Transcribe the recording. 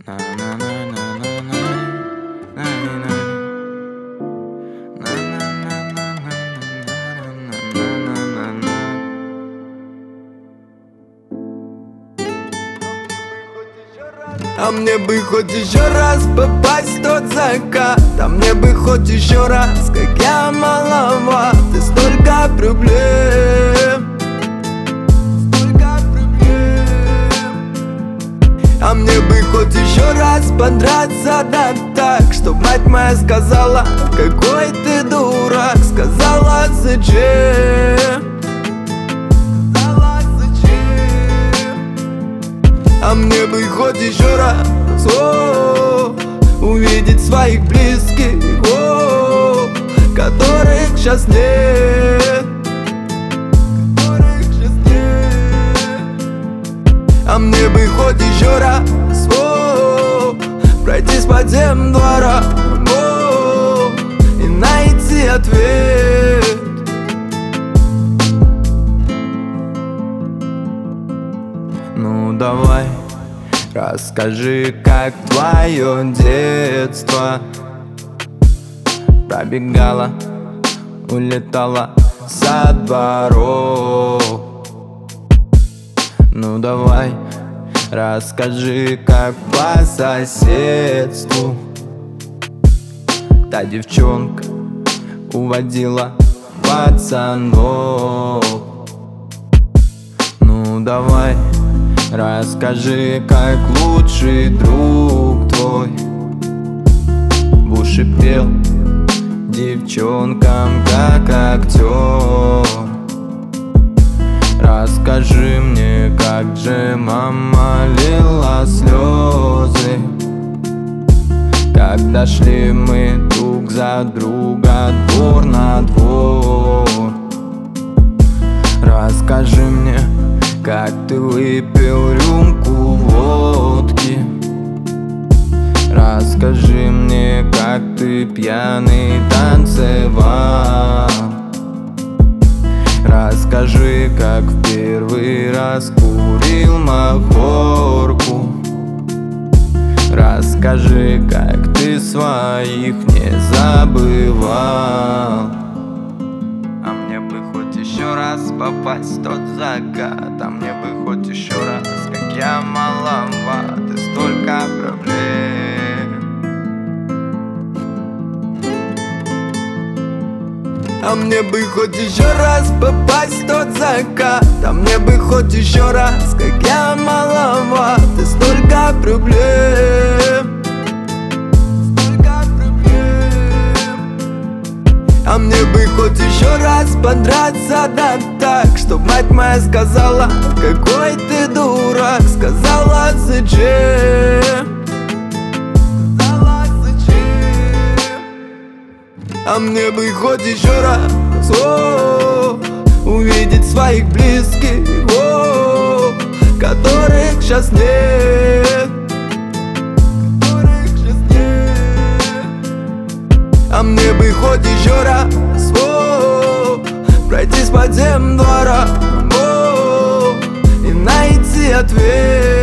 А мне бы хоть еще раз попасть в тот закат, а мне бы хоть еще раз, как я маловат, и столько проблем, столько проблем. А мне бы хоть еще раз подраться, да так, чтоб мать моя сказала: какой ты дурак, сказала: зачем? А мне бы хоть еще раз увидеть своих близких, которых сейчас нет, А мне бы хоть еще раз пройтись по тем дворам и найти ответ. Ну давай, расскажи, как твое детство пробегало, улетало со дворов. Ну давай, расскажи, как по соседству та девчонка уводила пацанов. Ну давай, расскажи, как лучший друг твой в уши пел девчонкам, как актер. Расскажи мне, как же мама лила слезы, когда шли мы друг за друга двор на двор. Расскажи мне, как ты выпил рюмку водки. Расскажи мне, как ты пьяный танцевал. Расскажи, как в первый раз курил махорку. Расскажи, как ты своих не забывал. А мне бы хоть еще раз попасть в тот закат, а мне бы хоть еще раз, как я маловат, и столько проблем. А мне бы хоть еще раз попасть в тот закат, а мне бы хоть еще раз, как я маловат, и столько проблем, столько проблем. А мне бы хоть еще раз подраться, да так, чтоб мать моя сказала: какой ты дурак, сказала: зачем? А мне бы хоть еще раз увидеть своих близких, которых сейчас нет, А мне бы хоть еще раз пройтись по тем дворам и найти ответ.